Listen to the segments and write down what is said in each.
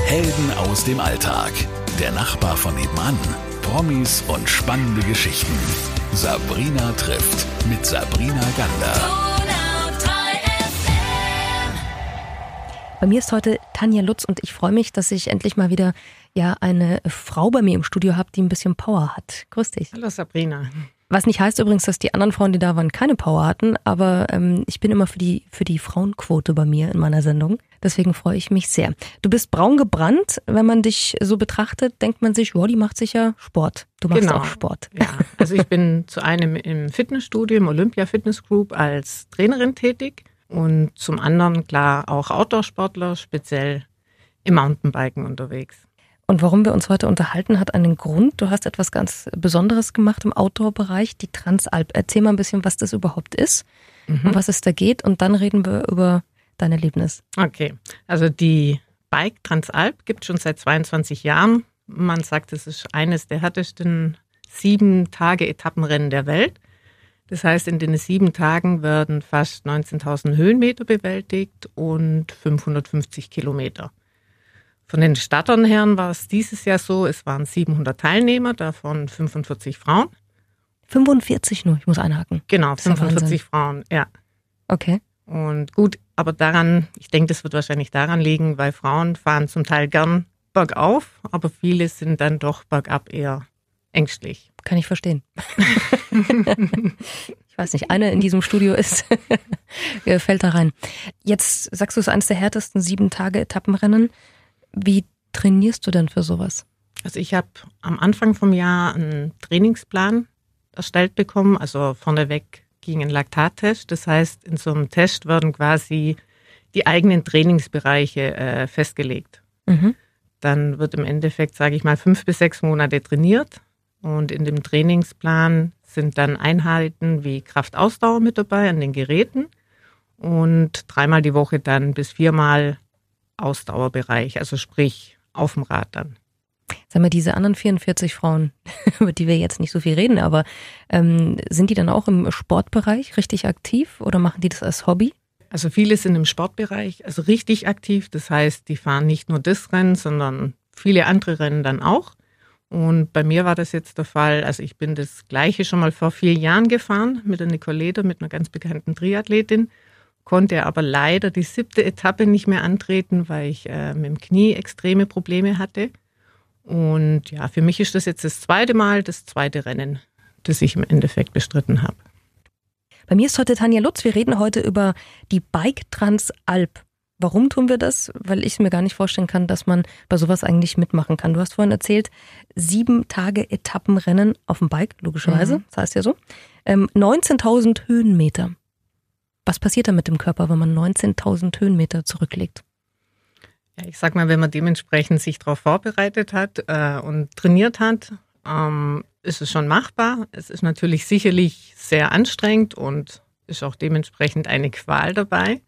Helden aus dem Alltag. Der Nachbar von nebenan. Promis und spannende Geschichten. Sabrina trifft mit Sabrina Gander. Bei mir ist heute Tanja Lutz und ich freue mich, dass ich endlich mal wieder eine Frau bei mir im Studio habe, die ein bisschen Power hat. Grüß dich. Hallo Sabrina. Was nicht heißt übrigens, dass die anderen Frauen, die da waren, keine Power hatten, aber ich bin immer für die Frauenquote bei mir in meiner Sendung. Deswegen freue ich mich sehr. Du bist braun gebrannt. Wenn man dich so betrachtet, denkt man sich, die macht sicher Sport. Du machst auch Sport. Ja, also ich bin zu einem im Fitnessstudio, im Olympia Fitness Group als Trainerin tätig und zum anderen klar auch Outdoor-Sportler, speziell im Mountainbiken unterwegs. Und warum wir uns heute unterhalten, hat einen Grund. Du hast etwas ganz Besonderes gemacht im Outdoor-Bereich, die Transalp. Erzähl mal ein bisschen, was das überhaupt ist, um was es da geht und dann reden wir über dein Erlebnis. Okay, also die Bike Transalp gibt es schon seit 22 Jahren. Man sagt, es ist eines der härtesten 7-Tage-Etappenrennen der Welt. Das heißt, in den 7 Tagen werden fast 19.000 Höhenmeter bewältigt und 550 Kilometer. Von den Startern her war es dieses Jahr so, es waren 700 Teilnehmer, davon 45 Frauen. 45 nur, ich muss einhaken. Genau, 45 Frauen, ja. Okay. Und gut, aber ich denke, das wird wahrscheinlich daran liegen, weil Frauen fahren zum Teil gern bergauf, aber viele sind dann doch bergab eher ängstlich. Kann ich verstehen. Ich weiß nicht, eine in diesem Studio ist, fällt da rein. Jetzt sagst du, es ist eines der härtesten 7-Tage-Etappenrennen. Wie trainierst du denn für sowas? Also ich habe am Anfang vom Jahr einen Trainingsplan erstellt bekommen. Also vorneweg ging ein Laktattest. Das heißt, in so einem Test werden quasi die eigenen Trainingsbereiche festgelegt. Mhm. Dann wird im Endeffekt, sage ich mal, 5 bis 6 Monate trainiert. Und in dem Trainingsplan sind dann Einheiten wie Kraftausdauer mit dabei an den Geräten und 3-mal die Woche dann bis 4-mal Ausdauerbereich, also sprich auf dem Rad dann. Sag mal, diese anderen 44 Frauen, über die wir jetzt nicht so viel reden, aber sind die dann auch im Sportbereich richtig aktiv oder machen die das als Hobby? Also viele sind im Sportbereich, also richtig aktiv. Das heißt, die fahren nicht nur das Rennen, sondern viele andere Rennen dann auch. Und bei mir war das jetzt der Fall, also ich bin das Gleiche schon mal vor 4 Jahren gefahren mit der Nicole Leder, mit einer ganz bekannten Triathletin. Konnte aber leider die 7. Etappe nicht mehr antreten, weil ich mit dem Knie extreme Probleme hatte. Und ja, für mich ist das jetzt das 2. Mal, das 2. Rennen, das ich im Endeffekt bestritten habe. Bei mir ist heute Tanja Lutz. Wir reden heute über die Bike Transalp. Warum tun wir das? Weil ich es mir gar nicht vorstellen kann, dass man bei sowas eigentlich mitmachen kann. Du hast vorhin erzählt, 7-Tage-Etappenrennen auf dem Bike, logischerweise, das heißt ja so. 19.000 Höhenmeter. Was passiert da mit dem Körper, wenn man 19.000 Höhenmeter zurücklegt? Ja, ich sag mal, wenn man dementsprechend sich darauf vorbereitet hat und trainiert hat, ist es schon machbar. Es ist natürlich sicherlich sehr anstrengend und ist auch dementsprechend eine Qual dabei.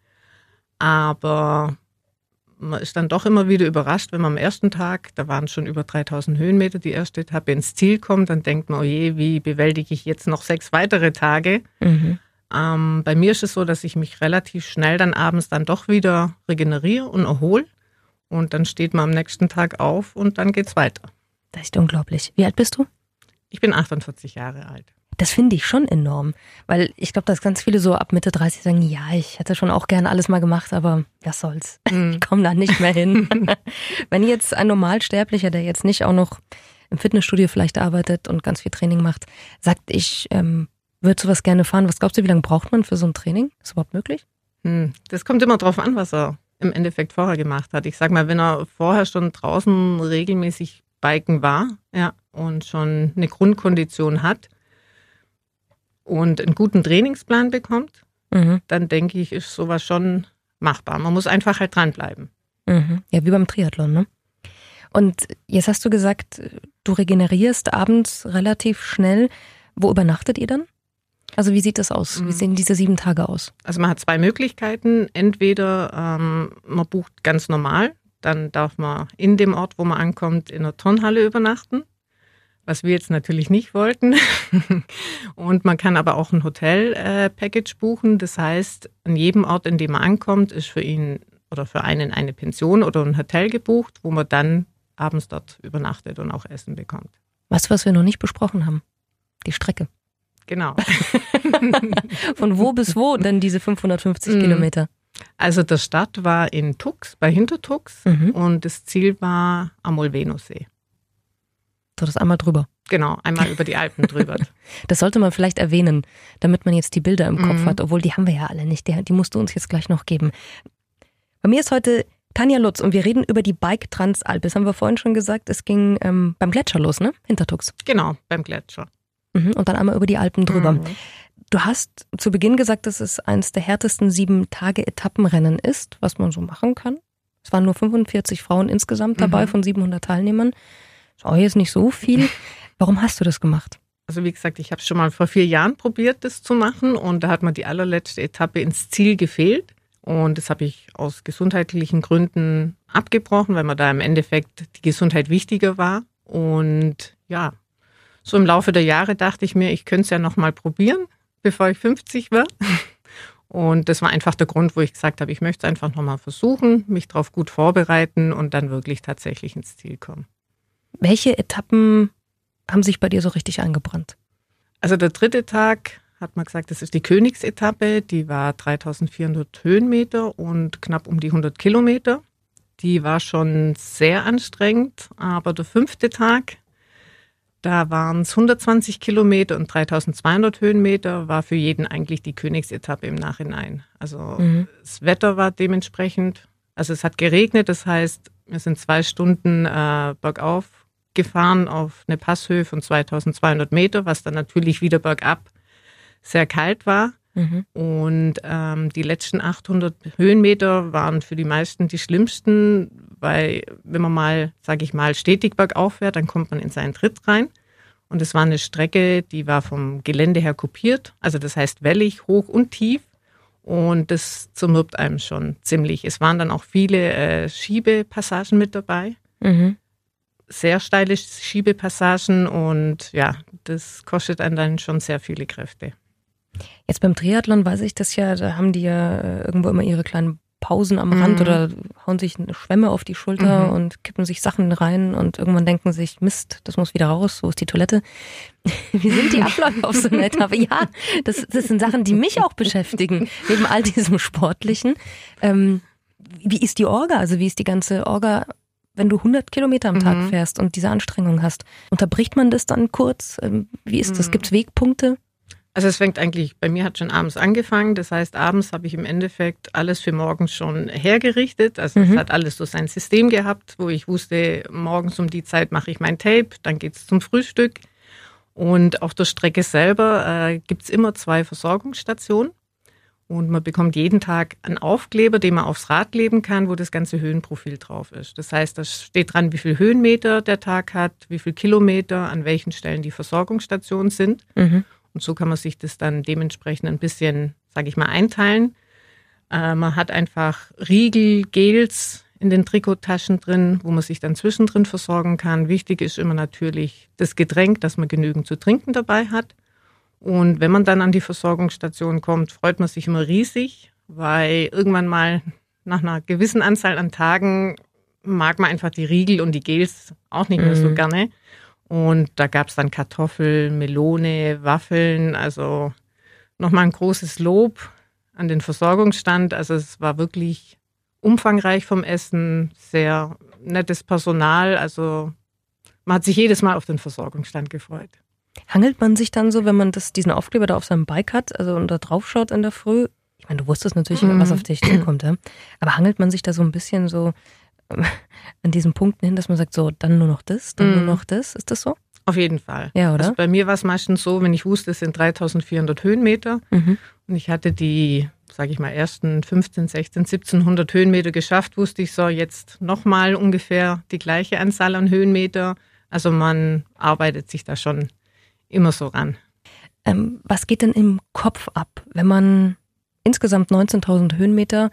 Aber man ist dann doch immer wieder überrascht, wenn man am ersten Tag, da waren schon über 3.000 Höhenmeter, die erste Etappe ins Ziel kommt, dann denkt man, oh je, wie bewältige ich jetzt noch 6 weitere Tage? Mhm. Bei mir ist es so, dass ich mich relativ schnell dann abends dann doch wieder regeneriere und erhole. Und dann steht man am nächsten Tag auf und dann geht's weiter. Das ist unglaublich. Wie alt bist du? Ich bin 48 Jahre alt. Das finde ich schon enorm, weil ich glaube, dass ganz viele so ab Mitte 30 sagen, ja, ich hätte schon auch gerne alles mal gemacht, aber was soll's, ich komme da nicht mehr hin. Wenn jetzt ein Normalsterblicher, der jetzt nicht auch noch im Fitnessstudio vielleicht arbeitet und ganz viel Training macht, sagt, ich würde sowas gerne fahren, was glaubst du, wie lange braucht man für so ein Training? Ist überhaupt möglich? Das kommt immer drauf an, was er im Endeffekt vorher gemacht hat. Ich sag mal, wenn er vorher schon draußen regelmäßig biken war, ja, und schon eine Grundkondition hat, und einen guten Trainingsplan bekommt, dann denke ich, ist sowas schon machbar. Man muss einfach halt dranbleiben. Mhm. Ja, wie beim Triathlon, ne? Und jetzt hast du gesagt, du regenerierst abends relativ schnell. Wo übernachtet ihr dann? Also wie sieht das aus? Wie sehen diese 7 Tage aus? Also man hat 2 Möglichkeiten. Entweder man bucht ganz normal, dann darf man in dem Ort, wo man ankommt, in der Turnhalle übernachten. Was wir jetzt natürlich nicht wollten. Und man kann aber auch ein Hotel-Package buchen. Das heißt, an jedem Ort, in dem man ankommt, ist für ihn oder für einen eine Pension oder ein Hotel gebucht, wo man dann abends dort übernachtet und auch Essen bekommt. Was wir noch nicht besprochen haben? Die Strecke. Genau. Von wo bis wo denn diese 550 Kilometer? Also der Start war in Tux, bei Hintertux, und das Ziel war am Molveno-See. So, das einmal drüber. Genau, einmal über die Alpen drüber. Das sollte man vielleicht erwähnen, damit man jetzt die Bilder im Kopf hat, obwohl die haben wir ja alle nicht. Die musst du uns jetzt gleich noch geben. Bei mir ist heute Tanja Lutz und wir reden über die Bike Transalp. Das haben wir vorhin schon gesagt, es ging beim Gletscher los, ne? Hintertux. Genau, beim Gletscher. Und dann einmal über die Alpen drüber. Du hast zu Beginn gesagt, dass es eines der härtesten 7-Tage-Etappenrennen ist, was man so machen kann. Es waren nur 45 Frauen insgesamt dabei von 700 Teilnehmern. Ist auch jetzt nicht so viel. Warum hast du das gemacht? Also wie gesagt, ich habe schon mal vor 4 Jahren probiert, das zu machen, und da hat mir die allerletzte Etappe ins Ziel gefehlt. Und das habe ich aus gesundheitlichen Gründen abgebrochen, weil mir da im Endeffekt die Gesundheit wichtiger war. Und ja, so im Laufe der Jahre dachte ich mir, ich könnte es ja noch mal probieren, bevor ich 50 war. Und das war einfach der Grund, wo ich gesagt habe, ich möchte es einfach noch mal versuchen, mich darauf gut vorbereiten und dann wirklich tatsächlich ins Ziel kommen. Welche Etappen haben sich bei dir so richtig eingebrannt? Also der 3. Tag hat man gesagt, das ist die Königsetappe. Die war 3400 Höhenmeter und knapp um die 100 Kilometer. Die war schon sehr anstrengend, aber der 5. Tag, da waren es 120 Kilometer und 3200 Höhenmeter, war für jeden eigentlich die Königsetappe im Nachhinein. Also das Wetter war dementsprechend, also es hat geregnet, das heißt, wir sind 2 Stunden bergauf gefahren auf eine Passhöhe von 2200 Meter, was dann natürlich wieder bergab sehr kalt war. Und die letzten 800 Höhenmeter waren für die meisten die schlimmsten, weil wenn man mal, sage ich mal, stetig bergauf fährt, dann kommt man in seinen Tritt rein. Und es war eine Strecke, die war vom Gelände her kopiert, also das heißt wellig, hoch und tief. Und das zermürbt einem schon ziemlich. Es waren dann auch viele Schiebepassagen mit dabei. Sehr steile Schiebepassagen und ja, das kostet einen dann schon sehr viele Kräfte. Jetzt beim Triathlon weiß ich das ja, da haben die ja irgendwo immer ihre kleinen Pausen am Rand oder hauen sich eine Schwämme auf die Schulter und kippen sich Sachen rein und irgendwann denken sich, Mist, das muss wieder raus, wo ist die Toilette? Wie sind die Abläufe auf so einer Etappe? Ja, das sind Sachen, die mich auch beschäftigen, neben all diesem Sportlichen. Wie ist die Orga? Also wie ist die ganze Orga, wenn du 100 Kilometer am Tag fährst und diese Anstrengung hast? Unterbricht man das dann kurz? Wie ist das? Gibt es Wegpunkte? Also es fängt eigentlich, bei mir hat schon abends angefangen. Das heißt, abends habe ich im Endeffekt alles für morgens schon hergerichtet. Also es hat alles so sein System gehabt, wo ich wusste, morgens um die Zeit mache ich mein Tape, dann geht es zum Frühstück. Und auf der Strecke selber gibt es immer 2 Versorgungsstationen. Und man bekommt jeden Tag einen Aufkleber, den man aufs Rad kleben kann, wo das ganze Höhenprofil drauf ist. Das heißt, da steht dran, wie viel Höhenmeter der Tag hat, wie viel Kilometer, an welchen Stellen die Versorgungsstationen sind. Und so kann man sich das dann dementsprechend ein bisschen, sage ich mal, einteilen. Man hat einfach Riegel, Gels in den Trikottaschen drin, wo man sich dann zwischendrin versorgen kann. Wichtig ist immer natürlich das Getränk, dass man genügend zu trinken dabei hat. Und wenn man dann an die Versorgungsstation kommt, freut man sich immer riesig, weil irgendwann mal nach einer gewissen Anzahl an Tagen mag man einfach die Riegel und die Gels auch nicht mehr so gerne. Und da gab es dann Kartoffeln, Melone, Waffeln, also nochmal ein großes Lob an den Versorgungsstand. Also es war wirklich umfangreich vom Essen, sehr nettes Personal. Also man hat sich jedes Mal auf den Versorgungsstand gefreut. Hangelt man sich dann so, wenn man diesen Aufkleber da auf seinem Bike hat, also und da drauf schaut in der Früh? Ich meine, du wusstest natürlich, was auf dich zukommt, ja? Aber hangelt man sich da so ein bisschen so an diesen Punkten hin, dass man sagt, so, dann nur noch das, dann nur noch das? Ist das so? Auf jeden Fall. Ja, oder? Also bei mir war es meistens so, wenn ich wusste, es sind 3400 Höhenmeter und ich hatte die, sage ich mal, ersten 15, 16, 1700 Höhenmeter geschafft, wusste ich so, jetzt nochmal ungefähr die gleiche Anzahl an Höhenmeter. Also man arbeitet sich da schon immer so ran. Was geht denn im Kopf ab, wenn man insgesamt 19.000 Höhenmeter,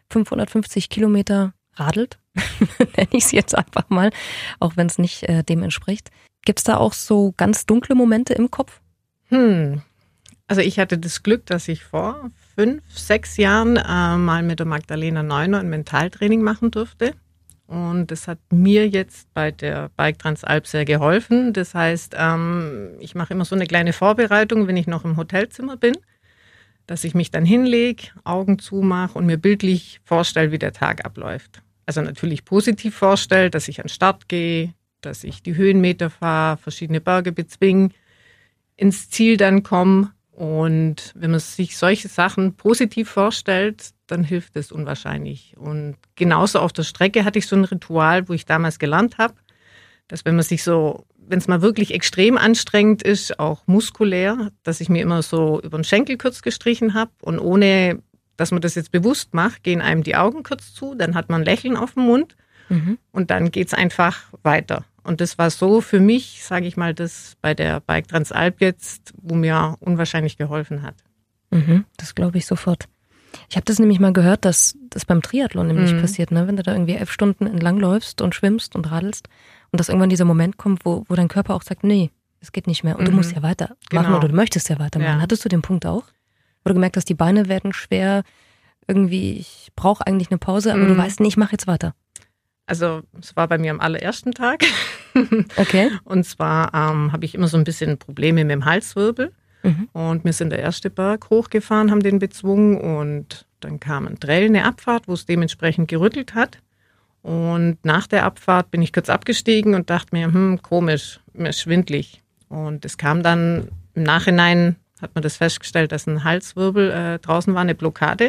550 Kilometer radelt? Nenne ich es jetzt einfach mal, auch wenn es nicht dem entspricht. Gibt es da auch so ganz dunkle Momente im Kopf? Also ich hatte das Glück, dass ich vor 5, 6 Jahren mal mit der Magdalena Neuner ein Mentaltraining machen durfte. Und das hat mir jetzt bei der Bike Transalp sehr geholfen. Das heißt, ich mache immer so eine kleine Vorbereitung, wenn ich noch im Hotelzimmer bin, dass ich mich dann hinlege, Augen zumache und mir bildlich vorstelle, wie der Tag abläuft. Also natürlich positiv vorstelle, dass ich an den Start gehe, dass ich die Höhenmeter fahre, verschiedene Berge bezwinge, ins Ziel dann komme. Und wenn man sich solche Sachen positiv vorstellt, dann hilft es unwahrscheinlich. Und genauso auf der Strecke hatte ich so ein Ritual, wo ich damals gelernt habe, dass wenn es mal wirklich extrem anstrengend ist, auch muskulär, dass ich mir immer so über den Schenkel kurz gestrichen habe und ohne, dass man das jetzt bewusst macht, gehen einem die Augen kurz zu, dann hat man ein Lächeln auf dem Mund und dann geht's einfach weiter. Und das war so für mich, sage ich mal, das bei der Bike Transalp jetzt, wo mir unwahrscheinlich geholfen hat. Das glaube ich sofort. Ich habe das nämlich mal gehört, dass das beim Triathlon nämlich passiert, ne? Wenn du da irgendwie 11 Stunden entlang läufst und schwimmst und radelst und dass irgendwann dieser Moment kommt, wo dein Körper auch sagt, nee, es geht nicht mehr und du musst ja weitermachen oder du möchtest ja weitermachen. Ja. Hattest du den Punkt auch? Wo du gemerkt hast, die Beine werden schwer, irgendwie, ich brauche eigentlich eine Pause, aber du weißt nicht, ich mache jetzt weiter. Also es war bei mir am allerersten Tag. Okay. Und zwar habe ich immer so ein bisschen Probleme mit dem Halswirbel. Und wir sind der erste Berg hochgefahren, haben den bezwungen und dann kam ein Trail, eine Abfahrt, wo es dementsprechend gerüttelt hat. Und nach der Abfahrt bin ich kurz abgestiegen und dachte mir, komisch, mir ist schwindlig. Und es kam dann im Nachhinein, hat man das festgestellt, dass ein Halswirbel draußen war, eine Blockade.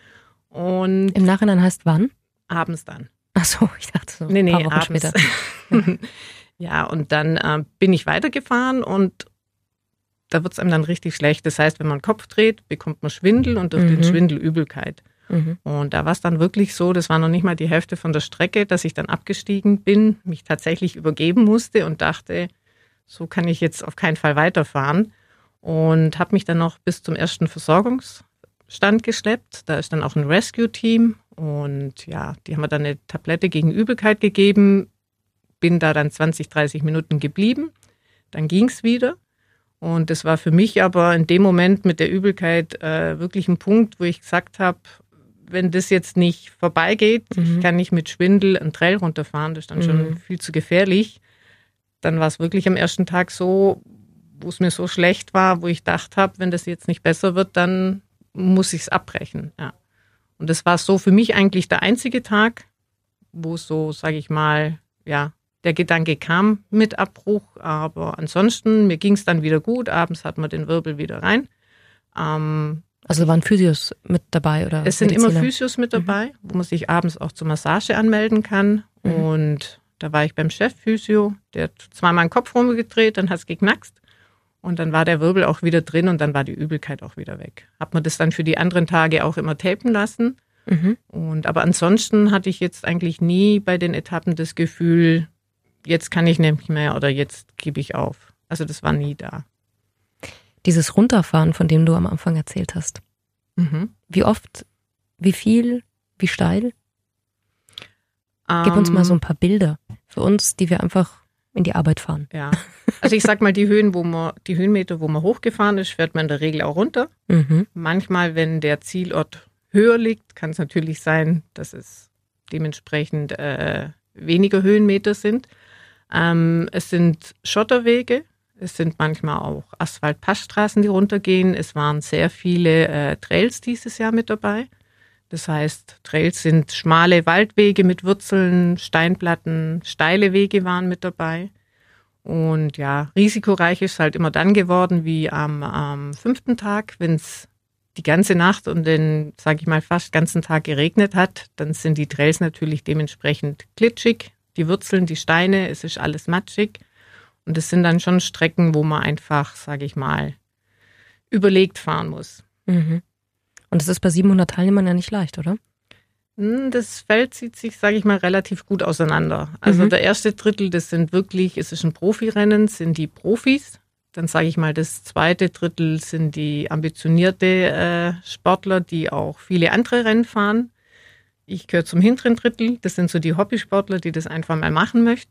Und im Nachhinein heißt wann? Abends dann. Ach so, ich dachte so ein paar Wochen abends. Später. Ja, und dann bin ich weitergefahren und da wird es einem dann richtig schlecht. Das heißt, wenn man den Kopf dreht, bekommt man Schwindel und durch den Schwindel Übelkeit. Und da war es dann wirklich so, das war noch nicht mal die Hälfte von der Strecke, dass ich dann abgestiegen bin, mich tatsächlich übergeben musste und dachte, so kann ich jetzt auf keinen Fall weiterfahren. Und habe mich dann noch bis zum ersten Versorgungsstand geschleppt. Da ist dann auch ein Rescue-Team. Und ja, die haben mir dann eine Tablette gegen Übelkeit gegeben, bin da dann 20, 30 Minuten geblieben, dann ging's wieder. Und das war für mich aber in dem Moment mit der Übelkeit wirklich ein Punkt, wo ich gesagt habe, wenn das jetzt nicht vorbeigeht, ich kann nicht mit Schwindel einen Trail runterfahren, das ist dann schon viel zu gefährlich. Dann war es wirklich am ersten Tag so, wo es mir so schlecht war, wo ich gedacht habe, wenn das jetzt nicht besser wird, dann muss ich es abbrechen, ja. Und das war so für mich eigentlich der einzige Tag, wo so, sage ich mal, ja, der Gedanke kam mit Abbruch. Aber ansonsten, mir ging es dann wieder gut. Abends hat man den Wirbel wieder rein. Also waren Physios mit dabei? Oder es sind immer Physios mit dabei, wo man sich abends auch zur Massage anmelden kann. Und da war ich beim Chefphysio, der hat zweimal den Kopf rumgedreht, dann hat es geknackst. Und dann war der Wirbel auch wieder drin und dann war die Übelkeit auch wieder weg. Hab man das dann für die anderen Tage auch immer tapen lassen. Aber ansonsten hatte ich jetzt eigentlich nie bei den Etappen das Gefühl, jetzt kann ich nicht mehr oder jetzt gebe ich auf. Also das war nie da. Dieses Runterfahren, von dem du am Anfang erzählt hast. Wie oft, wie viel, wie steil? Gib uns mal so ein paar Bilder für uns, die wir einfach in die Arbeit fahren. Ja, also ich sag mal, die Höhenmeter, wo man hochgefahren ist, fährt man in der Regel auch runter. Manchmal, wenn der Zielort höher liegt, kann es natürlich sein, dass es dementsprechend weniger Höhenmeter sind. Es sind Schotterwege, es sind manchmal auch Asphalt-Passstraßen, die runtergehen. Es waren sehr viele Trails dieses Jahr mit dabei. Das heißt, Trails sind schmale Waldwege mit Wurzeln, Steinplatten, steile Wege waren mit dabei. Und ja, risikoreich ist halt immer dann geworden, wie am 5. Tag, wenn es die ganze Nacht und den, sage ich mal, fast ganzen Tag geregnet hat, dann sind die Trails natürlich dementsprechend glitschig. Die Wurzeln, die Steine, es ist alles matschig. Und es sind dann schon Strecken, wo man einfach, sage ich mal, überlegt fahren muss. Und das ist bei 700 Teilnehmern ja nicht leicht, oder? Das Feld zieht sich, sage ich mal, relativ gut auseinander. Also der erste Drittel, das sind wirklich, es ist ein Profirennen, sind die Profis. Dann sage ich mal, das zweite Drittel sind die ambitionierte Sportler, die auch viele andere Rennen fahren. Ich gehöre zum hinteren Drittel, das sind so die Hobbysportler, die das einfach mal machen möchten.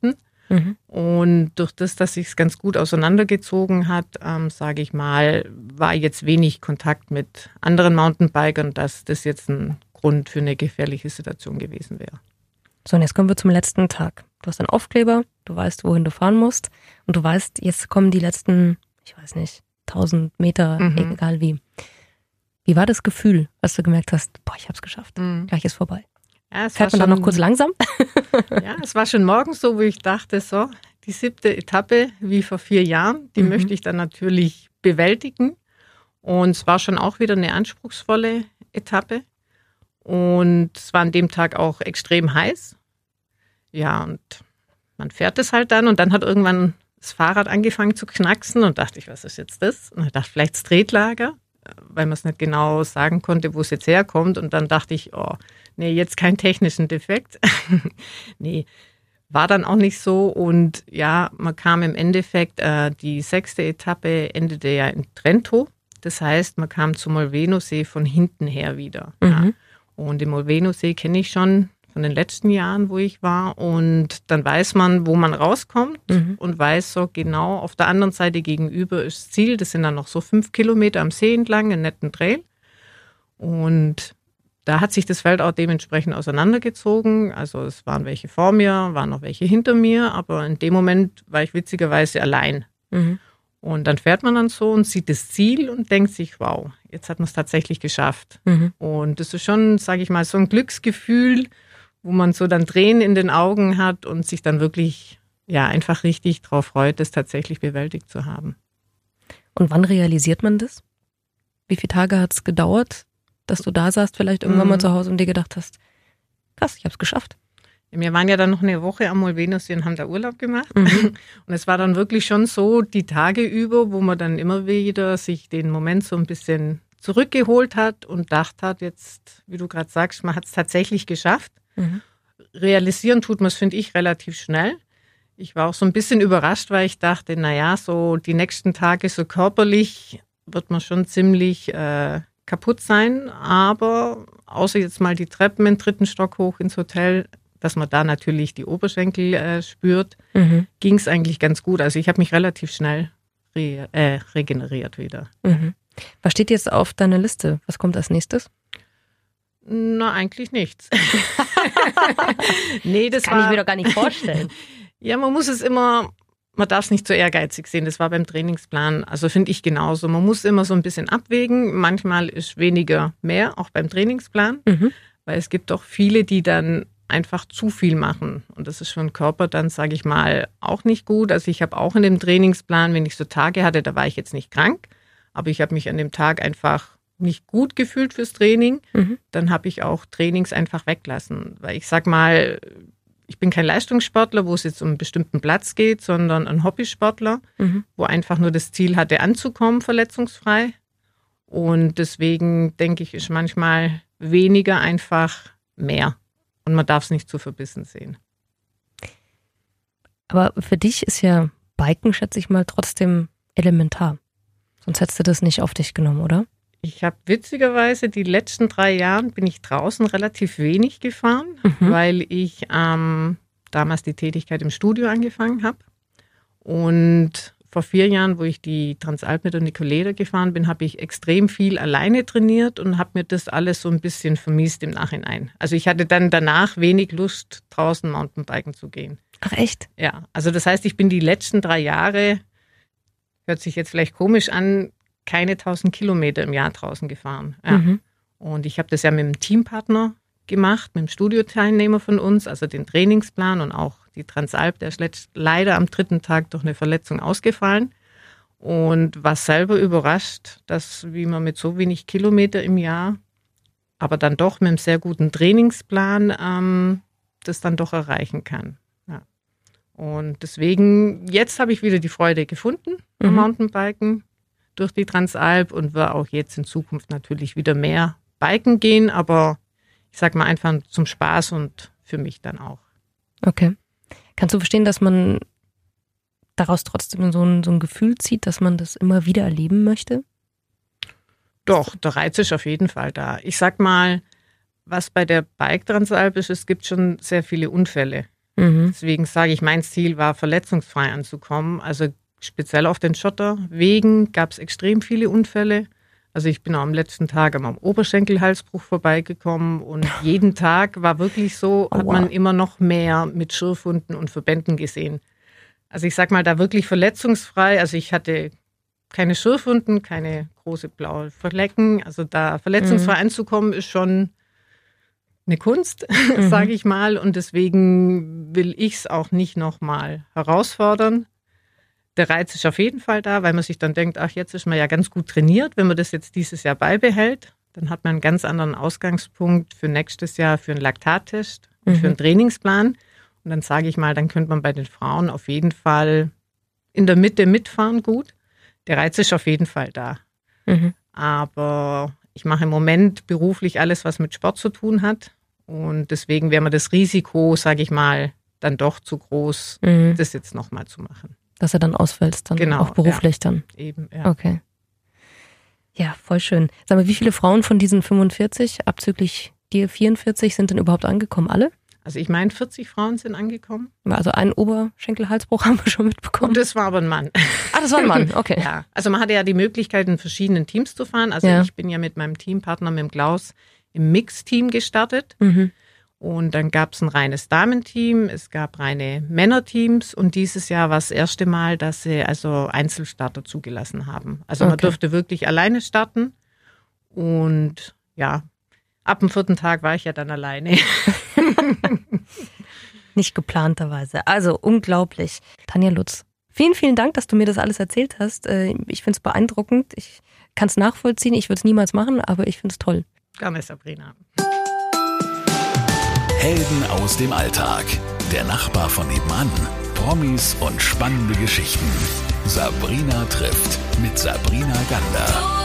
Und durch das, dass sich es ganz gut auseinandergezogen hat, sage ich mal, war jetzt wenig Kontakt mit anderen Mountainbikern, dass das jetzt ein Grund für eine gefährliche Situation gewesen wäre. So, und jetzt kommen wir zum letzten Tag. Du hast einen Aufkleber, du weißt, wohin du fahren musst und du weißt, jetzt kommen die letzten, ich weiß nicht, 1000 Meter, egal wie. Wie war das Gefühl, als du gemerkt hast, boah, ich hab's geschafft, gleich ist vorbei? Ja, fährt man dann noch kurz langsam? Ja, es war schon morgens so, wo ich dachte, so, die 7. Etappe, wie vor 4 Jahren, die möchte ich dann natürlich bewältigen. Und es war schon auch wieder eine anspruchsvolle Etappe. Und es war an dem Tag auch extrem heiß. Ja, und man fährt es halt dann und dann hat irgendwann das Fahrrad angefangen zu knacksen und dachte ich, was ist jetzt das? Und ich dachte, vielleicht das Tretlager, weil man es nicht genau sagen konnte, wo es jetzt herkommt. Und dann dachte ich, oh, nee, jetzt keinen technischen Defekt. Nee, war dann auch nicht so. Und ja, man kam im Endeffekt, die 6. Etappe endete ja in Trento. Das heißt, man kam zum Molvenosee von hinten her wieder. Ja. Und den Molvenosee kenne ich schon von den letzten Jahren, wo ich war. Und dann weiß man, wo man rauskommt und weiß so genau, auf der anderen Seite gegenüber ist das Ziel. Das sind dann noch so 5 Kilometer am See entlang, einen netten Trail. Und da hat sich das Feld auch dementsprechend auseinandergezogen. Also es waren welche vor mir, waren noch welche hinter mir. Aber in dem Moment war ich witzigerweise allein. Und dann fährt man dann so und sieht das Ziel und denkt sich, wow, jetzt hat man es tatsächlich geschafft. Und das ist schon, sage ich mal, so ein Glücksgefühl, wo man so dann Tränen in den Augen hat und sich dann wirklich ja einfach richtig drauf freut, das tatsächlich bewältigt zu haben. Und wann realisiert man das? Wie viele Tage hat es gedauert, dass du da saßt, vielleicht irgendwann mal zu Hause und dir gedacht hast, krass, ich habe es geschafft? Wir waren ja dann noch eine Woche am Molvenosee und haben da Urlaub gemacht. Und es war dann wirklich schon so die Tage über, wo man dann immer wieder sich den Moment so ein bisschen zurückgeholt hat und gedacht hat, jetzt, wie du gerade sagst, man hat es tatsächlich geschafft. Realisieren tut man es, finde ich, relativ schnell. Ich war auch so ein bisschen überrascht, weil ich dachte, naja, so die nächsten Tage so körperlich wird man schon ziemlich kaputt sein. Aber außer jetzt mal die Treppen im 3. Stock hoch ins Hotel, dass man da natürlich die Oberschenkel spürt, ging es eigentlich ganz gut. Also ich habe mich relativ schnell regeneriert wieder. Was steht jetzt auf deiner Liste? Was kommt als nächstes? Na, eigentlich nichts. Nee, das kann ich mir doch gar nicht vorstellen. Ja, man darf es nicht zu ehrgeizig sehen. Das war beim Trainingsplan, also finde ich genauso. Man muss immer so ein bisschen abwägen. Manchmal ist weniger mehr, auch beim Trainingsplan. Weil es gibt doch viele, die dann einfach zu viel machen. Und das ist für den Körper dann, sage ich mal, auch nicht gut. Also ich habe auch in dem Trainingsplan, wenn ich so Tage hatte, da war ich jetzt nicht krank, aber ich habe mich an dem Tag einfach nicht gut gefühlt fürs Training. Dann habe ich auch Trainings einfach weglassen. Weil ich sag mal, ich bin kein Leistungssportler, wo es jetzt um einen bestimmten Platz geht, sondern ein Hobbysportler, wo einfach nur das Ziel hatte, anzukommen, verletzungsfrei. Und deswegen denke ich, ist manchmal weniger einfach mehr. Und man darf es nicht zu verbissen sehen. Aber für dich ist ja Biken, schätze ich mal, trotzdem elementar. Sonst hättest du das nicht auf dich genommen, oder? Ich habe witzigerweise die letzten 3 Jahre bin ich draußen relativ wenig gefahren, weil ich damals die Tätigkeit im Studio angefangen habe. Und vor 4 Jahren, wo ich die Transalp mit der Nicoleda gefahren bin, habe ich extrem viel alleine trainiert und habe mir das alles so ein bisschen vermisst im Nachhinein. Also ich hatte dann danach wenig Lust, draußen Mountainbiken zu gehen. Ach echt? Ja, also das heißt, ich bin die letzten 3 Jahre, hört sich jetzt vielleicht komisch an, keine 1000 Kilometer im Jahr draußen gefahren. Ja. Und ich habe das ja mit einem Teampartner gemacht, mit einem Studioteilnehmer von uns, also den Trainingsplan und auch die Transalp, der ist leider am 3. Tag durch eine Verletzung ausgefallen und war selber überrascht, dass wie man mit so wenig Kilometer im Jahr, aber dann doch mit einem sehr guten Trainingsplan das dann doch erreichen kann. Ja. Und deswegen, jetzt habe ich wieder die Freude gefunden am Mountainbiken durch die Transalp und wird auch jetzt in Zukunft natürlich wieder mehr biken gehen, aber ich sag mal einfach zum Spaß und für mich dann auch. Okay. Kannst du verstehen, dass man daraus trotzdem so ein Gefühl zieht, dass man das immer wieder erleben möchte? Doch, der Reiz ist auf jeden Fall da. Ich sag mal, was bei der Bike Transalp ist, es gibt schon sehr viele Unfälle. Deswegen sage ich, mein Ziel war, verletzungsfrei anzukommen. Also speziell auf den Schotterwegen gab es extrem viele Unfälle. Also ich bin auch am letzten Tag am Oberschenkelhalsbruch vorbeigekommen und jeden Tag war wirklich so, hat man immer noch mehr mit Schürfwunden und Verbänden gesehen. Also ich sag mal, da wirklich verletzungsfrei, also ich hatte keine Schürfwunden, keine große blaue Flecken. Also da verletzungsfrei anzukommen, ist schon eine Kunst, sage ich mal. Und deswegen will ich es auch nicht nochmal herausfordern. Der Reiz ist auf jeden Fall da, weil man sich dann denkt, ach, jetzt ist man ja ganz gut trainiert. Wenn man das jetzt dieses Jahr beibehält, dann hat man einen ganz anderen Ausgangspunkt für nächstes Jahr, für einen Laktattest und für einen Trainingsplan. Und dann sage ich mal, dann könnte man bei den Frauen auf jeden Fall in der Mitte mitfahren gut. Der Reiz ist auf jeden Fall da. Aber ich mache im Moment beruflich alles, was mit Sport zu tun hat. Und deswegen wäre mir das Risiko, sage ich mal, dann doch zu groß, das jetzt nochmal zu machen. Dass er dann ausfällst, dann genau, auch beruflich dann. Eben, ja. Okay. Ja, voll schön. Sag mal, wie viele Frauen von diesen 45, abzüglich dir 44, sind denn überhaupt angekommen? Alle? Also ich meine, 40 Frauen sind angekommen. Also einen Oberschenkelhalsbruch haben wir schon mitbekommen. Und das war aber ein Mann. Ah, das war ein Mann, okay. Ja, also man hatte ja die Möglichkeit, in verschiedenen Teams zu fahren. Also ich bin ja mit meinem Teampartner, mit dem Klaus, im Mixteam gestartet. Und dann gab es ein reines Damenteam, es gab reine Männerteams und dieses Jahr war es das erste Mal, dass sie also Einzelstarter zugelassen haben. Also man durfte wirklich alleine starten und ja, ab dem 4. Tag war ich ja dann alleine. Nicht geplanterweise. Also unglaublich. Tanja Lutz, vielen, vielen Dank, dass du mir das alles erzählt hast. Ich finde es beeindruckend. Ich kann es nachvollziehen. Ich würde es niemals machen, aber ich finde es toll. Gerne, Sabrina. Helden aus dem Alltag. Der Nachbar von nebenan. Promis und spannende Geschichten. Sabrina trifft mit Sabrina Gander.